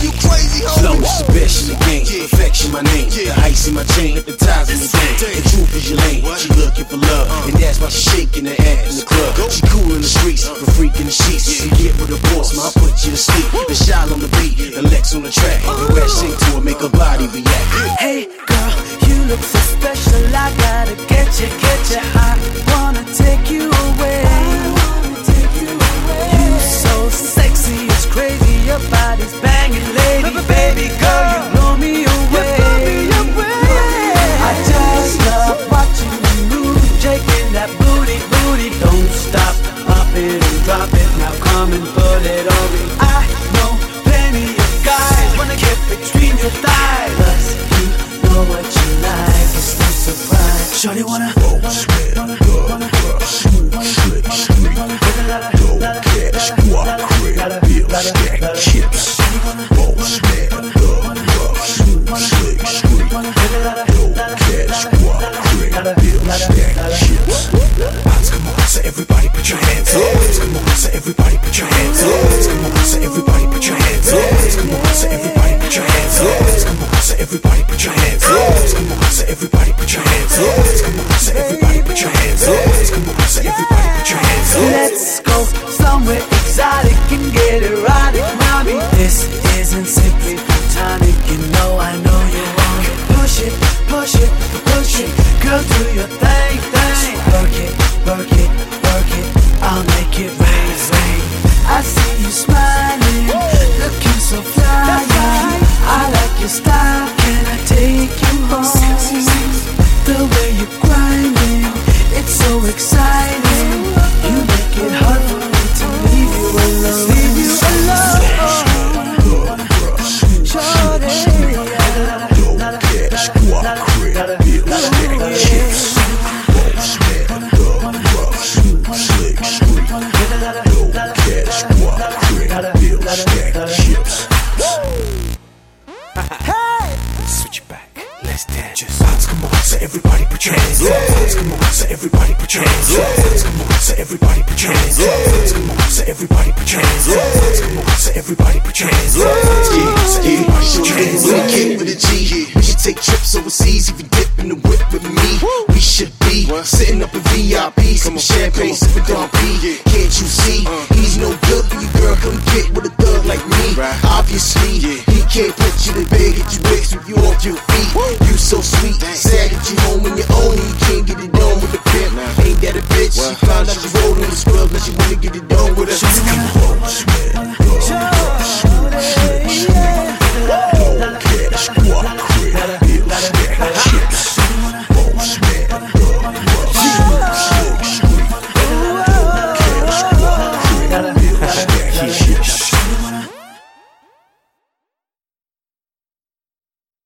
you crazy, homie. Flow is the best in the game, perfection my name. The ice in my chain, hypnotizing the game. The truth is your lane, she looking for love, and that's why she shaking her ass in the club. She cool in the streets, but freak in the sheets. You get with the boss, man, I put you to sleep. The shot on the beat, the Lex on the track. The rest sing to her, make her body react. Hey girl, you look so special, I gotta get you. I wanna take you away. You so sexy, it's crazy, your body's banging, lady. Baby girl, you blow me away. I just love watching you move, shaking that booty. Don't stop, pop it and drop it, now come and put it on me. I know plenty of guys wanna get between your thighs, but you know what you like, it's no surprise. Shorty wanna slick, street, dope cash, squad crib, bill stack chips. Boss man, rough, slick, street, dope cash, squad crib, bill stack chips. Come on, so everybody put your hands up. Come on, so everybody put your hands up. Come on, so everybody put your hands up. Come on, so everybody put your hands up. Come on, so everybody put your hands up. Come on, so everybody put your hands up. Come on, so everybody put your hands up. Come on, so everybody put your hands up. Let's go somewhere exotic and get erotic, mommy. This isn't simply platonic, you know I know you want it. Push it, girl, do your thing. Work it, I'll make it rain. I see you smiling, looking so fly. I like your style, can I take you home? The way you're grinding, it's so exciting. You make it hard for me to leave you alone. Dope cash, squad crib, bill stack chips. Boss man, rough, slick, street, dope cash, squad crib, bill stack chips. Switch it back, let's dance. Just come on, so everybody put your hands up. Come on, so everybody put your hands up. Come on, so everybody put your hands up. Come on, so everybody put your hands up. Come on, so everybody put your hands up. So everybody put your hands up. King with a G. We should take trips overseas, even dip in the whip with me. We should be sitting up in VIP, sipping champagne, sipping Don P. Can't you see? He's no good for you, girl. Come get with a thug like me. Obviously, he can't put you to bed, get you wet, sweep you off your feet. You so sweet, sad that you home on your own and you can't get it done with a pimp. Ain't that a bitch? She found out you rolled on the scrub, now she wanna get it done with us. Boss man, dope cash, squad crib, bill stack chips. Boss man, rough, slick, street, dope cash, squad crib, bill stack chips.